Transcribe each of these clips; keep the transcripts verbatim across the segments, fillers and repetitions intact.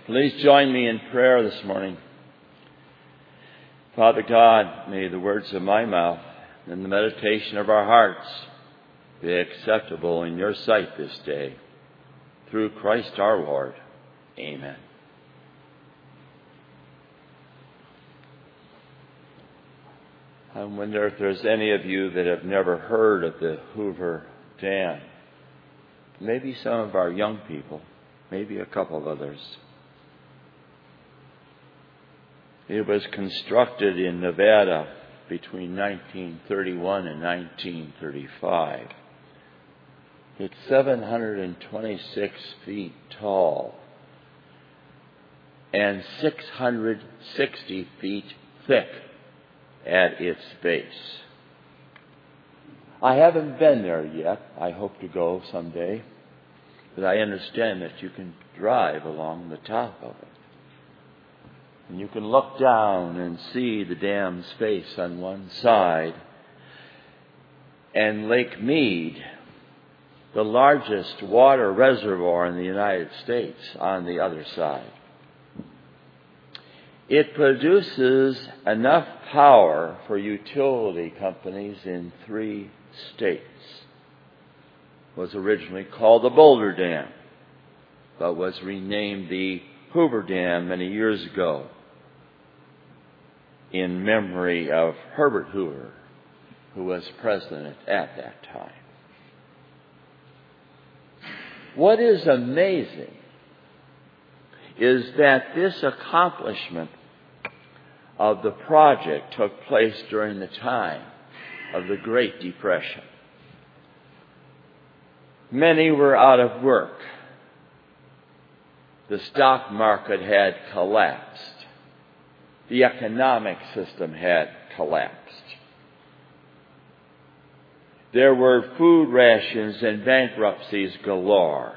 Please join me in prayer this morning. Father God, may the words of my mouth and the meditation of our hearts be acceptable in your sight this day. Through Christ our Lord. Amen. I wonder if there's any of you that have never heard of the Hoover Dam. Maybe some of our young people, maybe a couple of others. It was constructed in Nevada between nineteen thirty-one and nineteen thirty-five. It's seven hundred twenty-six feet tall and six hundred sixty feet thick at its base. I haven't been there yet. I hope to go someday. But I understand that you can drive along the top of it. And you can look down and see the dam's face on one side and Lake Mead, the largest water reservoir in the United States, on the other side. It produces enough power for utility companies in three states. It was originally called the Boulder Dam, but was renamed the Hoover Dam many years ago in memory of Herbert Hoover, who was president at that time. What is amazing is that this accomplishment of the project took place during the time of the Great Depression. Many were out of work. The stock market had collapsed. The economic system had collapsed. There were food rations and bankruptcies galore.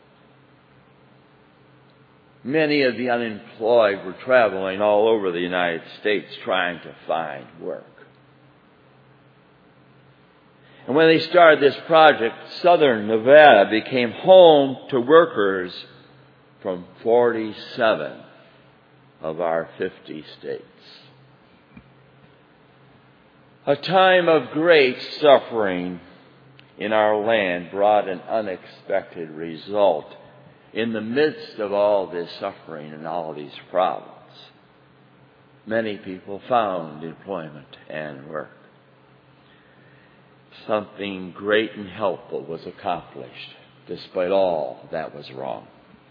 Many of the unemployed were traveling all over the United States trying to find work. And when they started this project, southern Nevada became home to workers from forty-seven of our fifty states. A time of great suffering in our land brought an unexpected result. In the midst of all this suffering and all these problems, many people found employment and work. Something great and helpful was accomplished despite all that was wrong.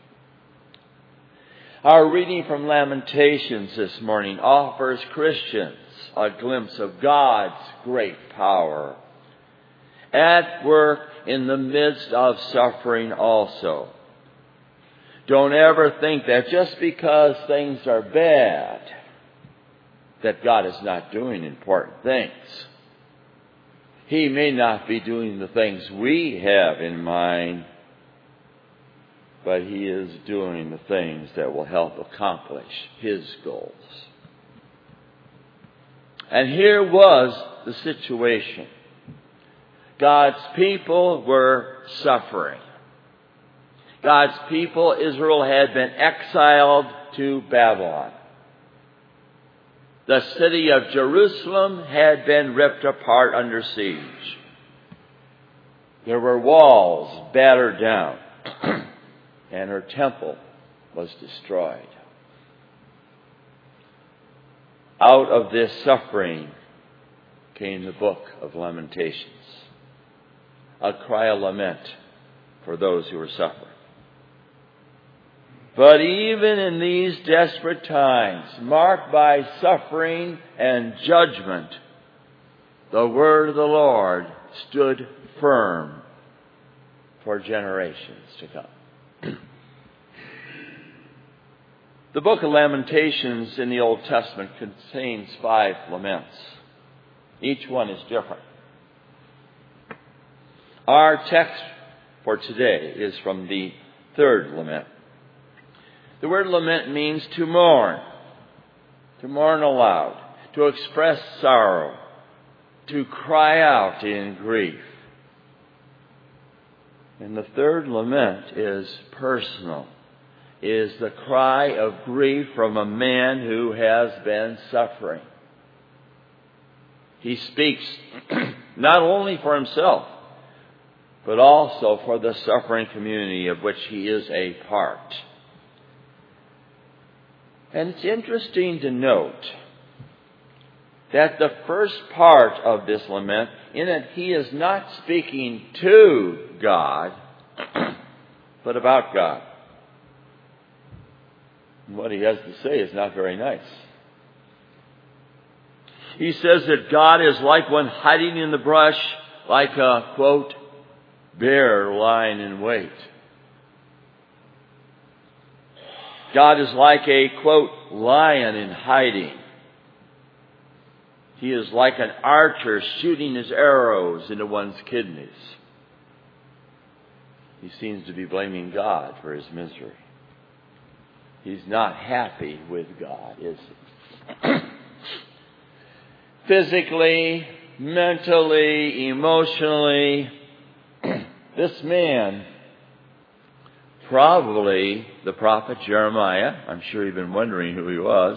Our reading from Lamentations this morning offers Christians a glimpse of God's great power at work in the midst of suffering also. Don't ever think that just because things are bad, that God is not doing important things. He may not be doing the things we have in mind, but He is doing the things that will help accomplish His goals. And here was the situation. God's people were suffering. God's people, Israel, had been exiled to Babylon. The city of Jerusalem had been ripped apart under siege. There were walls battered down, and her temple was destroyed. Out of this suffering came the book of Lamentations, a cry of lament for those who were suffering. But even in these desperate times, marked by suffering and judgment, the word of the Lord stood firm for generations to come. The book of Lamentations in the Old Testament contains five laments. Each one is different. Our text for today is from the third lament. The word lament means to mourn, to mourn aloud, to express sorrow, to cry out in grief. And the third lament is personal. is the cry of grief from a man who has been suffering. He speaks not only for himself, but also for the suffering community of which he is a part. And it's interesting to note that the first part of this lament, in that he is not speaking to God, but about God. And what he has to say is not very nice. He says that God is like one hiding in the brush, like a, quote, bear lying in wait. God is like a, quote, lion in hiding. He is like an archer shooting his arrows into one's kidneys. He seems to be blaming God for his misery. He's not happy with God, is he? Physically, mentally, emotionally, this man, probably the prophet Jeremiah, I'm sure you've been wondering who he was,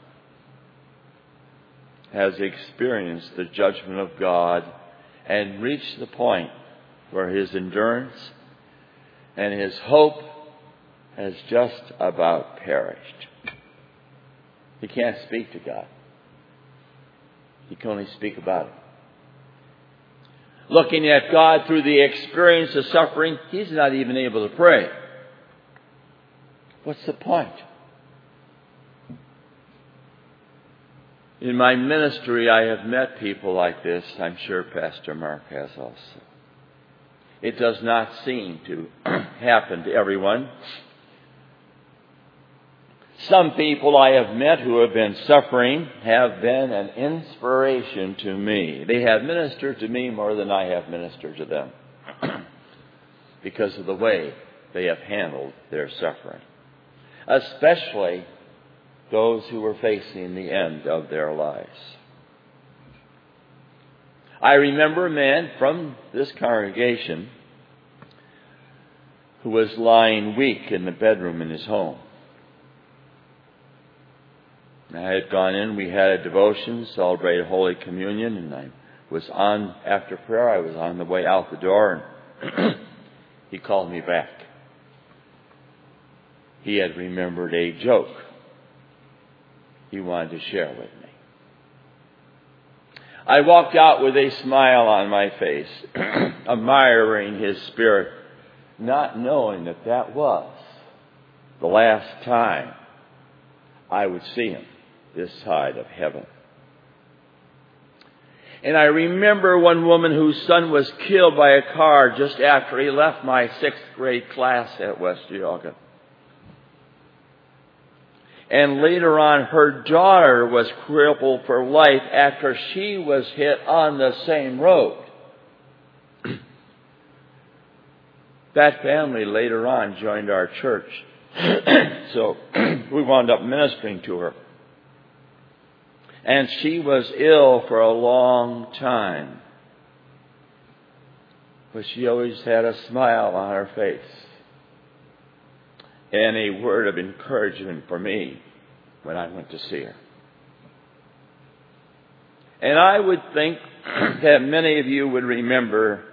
has experienced the judgment of God and reached the point where his endurance and his hope has just about perished. He can't speak to God. He can only speak about it. Looking at God through the experience of suffering, he's not even able to pray. What's the point? In my ministry, I have met people like this. I'm sure Pastor Mark has also. It does not seem to happen to everyone. Some people I have met who have been suffering have been an inspiration to me. They have ministered to me more than I have ministered to them because of the way they have handled their suffering, especially those who were facing the end of their lives. I remember a man from this congregation who was lying weak in the bedroom in his home. I had gone in, we had a devotion, celebrated Holy Communion, and I was on, after prayer, I was on the way out the door, and he called me back. He had remembered a joke he wanted to share with me. I walked out with a smile on my face, admiring his spirit, not knowing that that was the last time I would see him this side of heaven. And I remember one woman whose son was killed by a car just after he left my sixth grade class at West Geauga. And later on, her daughter was crippled for life after she was hit on the same road. That family later on joined our church. So we wound up ministering to her. And she was ill for a long time. But she always had a smile on her face and a word of encouragement for me when I went to see her. And I would think that many of you would remember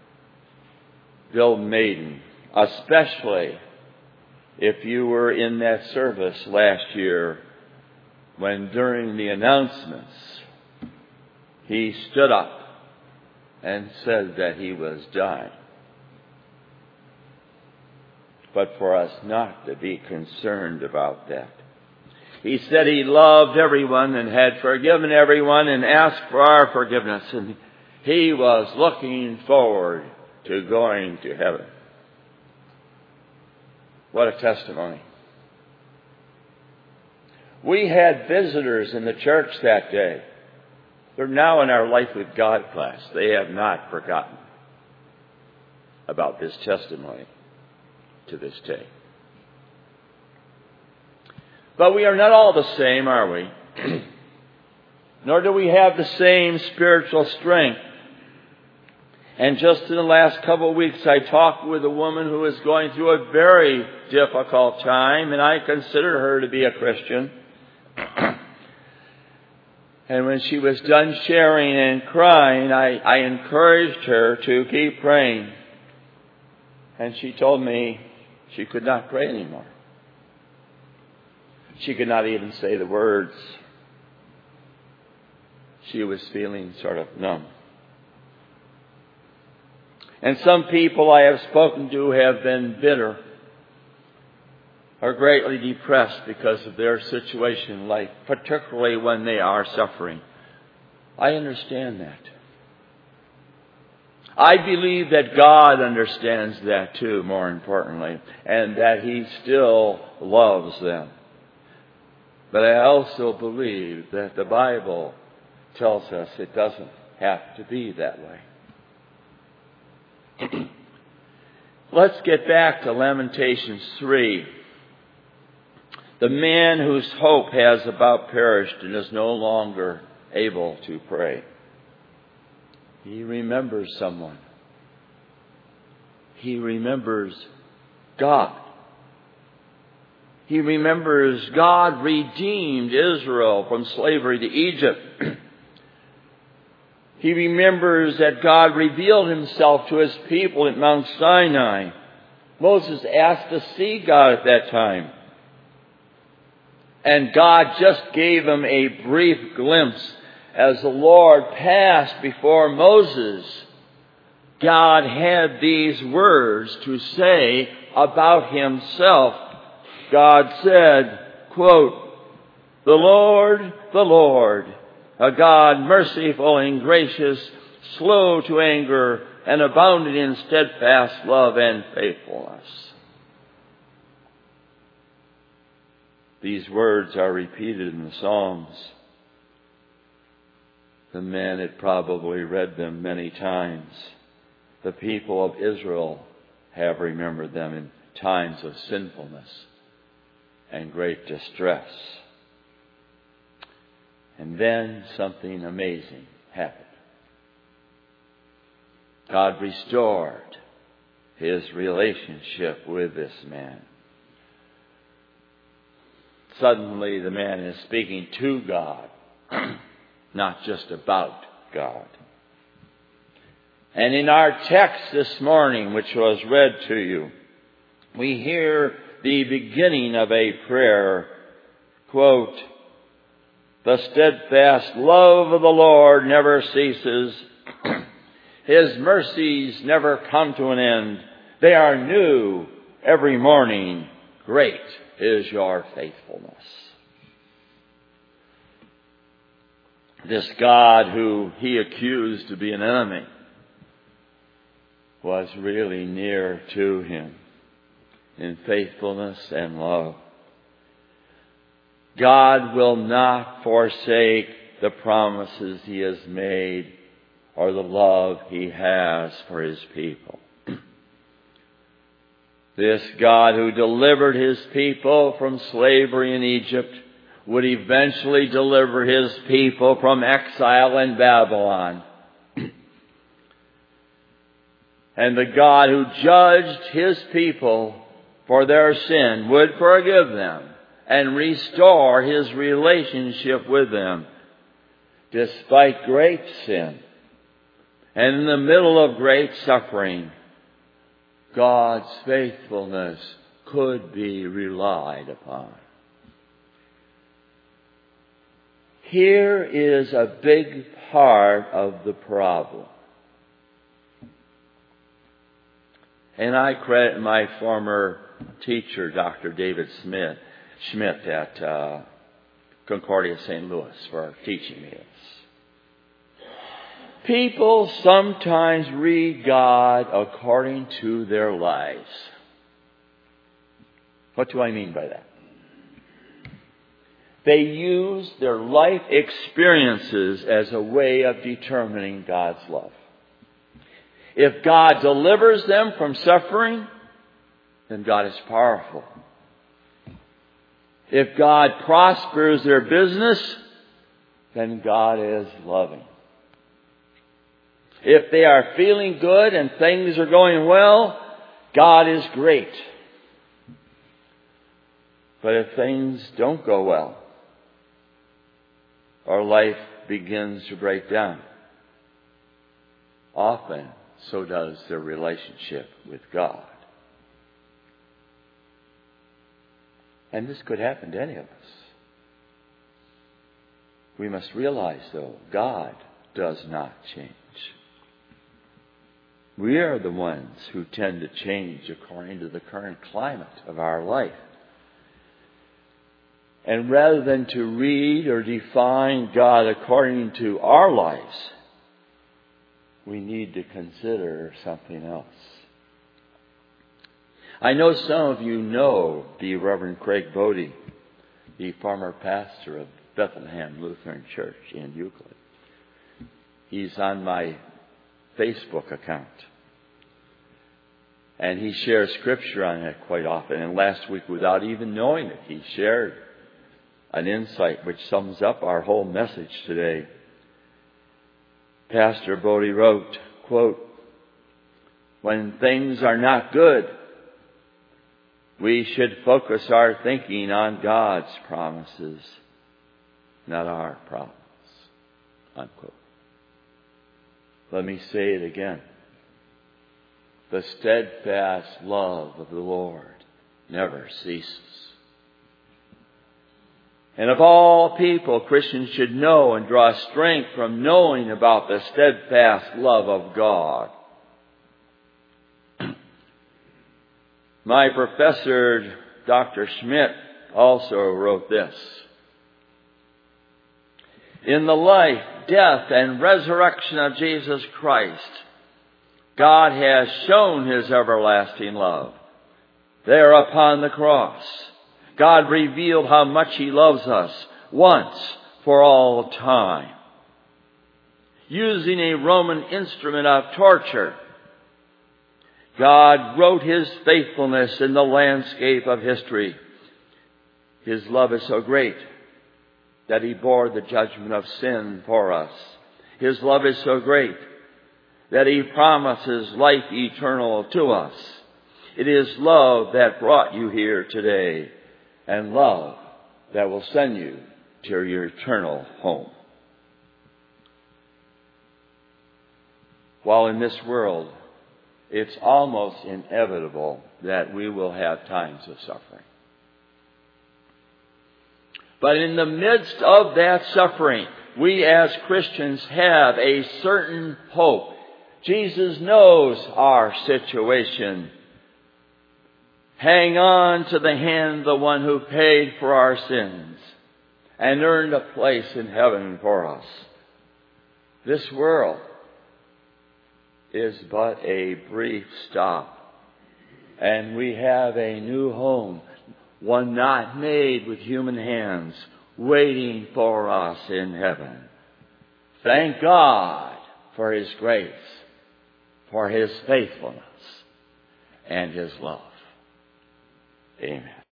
Bill Maiden, especially if you were in that service last year when during the announcements he stood up and said that he was dying. But for us not to be concerned about that. He said he loved everyone and had forgiven everyone and asked for our forgiveness. And he was looking forward to going to heaven. What a testimony. We had visitors in the church that day. They're now in our Life with God class. They have not forgotten about this testimony to this day. But we are not all the same, are we? Nor do we have the same spiritual strength. And just in the last couple of weeks, I talked with a woman who was going through a very difficult time, and I considered her to be a Christian. And when she was done sharing and crying, I, I encouraged her to keep praying. And she told me she could not pray anymore. She could not even say the words. She was feeling sort of numb. And some people I have spoken to have been bitter or greatly depressed because of their situation in life, particularly when they are suffering. I understand that. I believe that God understands that too, more importantly, and that He still loves them. But I also believe that the Bible tells us it doesn't have to be that way. Let's get back to Lamentations three. The man whose hope has about perished and is no longer able to pray. He remembers someone. He remembers God. He remembers God redeemed Israel from slavery to Egypt. He remembers that God revealed Himself to His people at Mount Sinai. Moses asked to see God at that time. And God just gave him a brief glimpse. As the Lord passed before Moses, God had these words to say about Himself. God said, quote, "The Lord, the Lord, a God merciful and gracious, slow to anger, and abounding in steadfast love and faithfulness." These words are repeated in the Psalms. The men had probably read them many times. The people of Israel have remembered them in times of sinfulness and great distress. And then something amazing happened. God restored His relationship with this man. Suddenly the man is speaking to God, not just about God. And in our text this morning, which was read to you, we hear the beginning of a prayer. Quote, "The steadfast love of the Lord never ceases. His mercies never come to an end. They are new every morning. Great is your faithfulness." This God who he accused to be an enemy was really near to him in faithfulness and love. God will not forsake the promises He has made or the love He has for His people. This God who delivered His people from slavery in Egypt would eventually deliver His people from exile in Babylon. And the God who judged His people for their sin would forgive them and restore His relationship with them despite great sin. And in the middle of great suffering, God's faithfulness could be relied upon. Here is a big part of the problem. And I credit my former teacher, Doctor David Smith, Schmidt at uh, Concordia Saint Louis, for teaching me this. People sometimes read God according to their lives. What do I mean by that? They use their life experiences as a way of determining God's love. If God delivers them from suffering, then God is powerful. If God prospers their business, then God is loving. If they are feeling good and things are going well, God is great. But if things don't go well, or life begins to break down, often so does their relationship with God. And this could happen to any of us. We must realize, though, God does not change. We are the ones who tend to change according to the current climate of our life. And rather than to read or define God according to our lives, we need to consider something else. I know some of you know the Reverend Craig Bodie, the former pastor of Bethlehem Lutheran Church in Euclid. He's on my Facebook account. And he shares scripture on it quite often. And last week, without even knowing it, he shared an insight which sums up our whole message today. Pastor Bodie wrote, quote, "When things are not good, we should focus our thinking on God's promises, not our problems." Unquote. Let me say it again. The steadfast love of the Lord never ceases. And of all people, Christians should know and draw strength from knowing about the steadfast love of God. My professor, Doctor Schmidt, also wrote this. In the life, death, and resurrection of Jesus Christ, God has shown His everlasting love. There upon the cross, God revealed how much He loves us once for all time. Using a Roman instrument of torture, God wrote His faithfulness in the landscape of history. His love is so great that He bore the judgment of sin for us. His love is so great that He promises life eternal to us. It is love that brought you here today, and love that will send you to your eternal home. While in this world, it's almost inevitable that we will have times of suffering. But in the midst of that suffering, we as Christians have a certain hope. Jesus knows our situation. Hang on to the hand of the one who paid for our sins and earned a place in heaven for us. This world is but a brief stop, and we have a new home, one not made with human hands, waiting for us in heaven. Thank God for His grace, for His faithfulness, and His love. Amen.